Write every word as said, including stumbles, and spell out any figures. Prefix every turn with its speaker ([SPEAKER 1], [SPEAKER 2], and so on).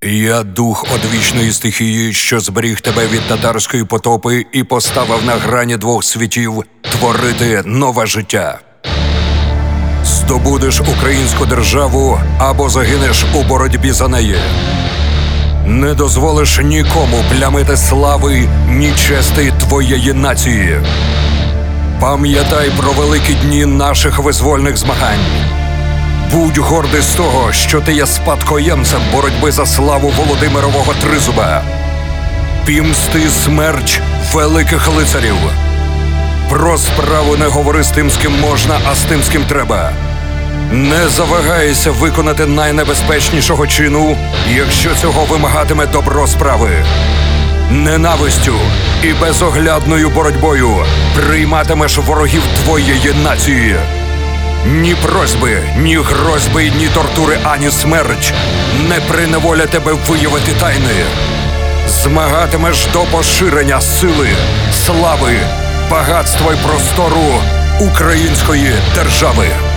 [SPEAKER 1] Я дух одвічної стихії, що зберіг тебе від татарської потопи і поставив на грані двох світів творити нове життя. Здобудеш українську державу або загинеш у боротьбі за неї. Не дозволиш нікому плямити слави ні чести твоєї нації. Пам'ятай про великі дні наших визвольних змагань. Будь гордий з того, що ти є спадкоємцем боротьби за славу Володимирового Тризуба. Пімсти смерч великих лицарів. Про справу не говори з тим, з ким можна, а з тим, з ким треба. Не завагайся виконати найнебезпечнішого чину, якщо цього вимагатиме добро справи. Ненавистю і безоглядною боротьбою прийматимеш ворогів твоєї нації. Ні просьби, ні грозьби, ні тортури, ані смерч не приневолять тебе виявити тайни. Змагатимеш до поширення сили, слави, багатства й простору української держави.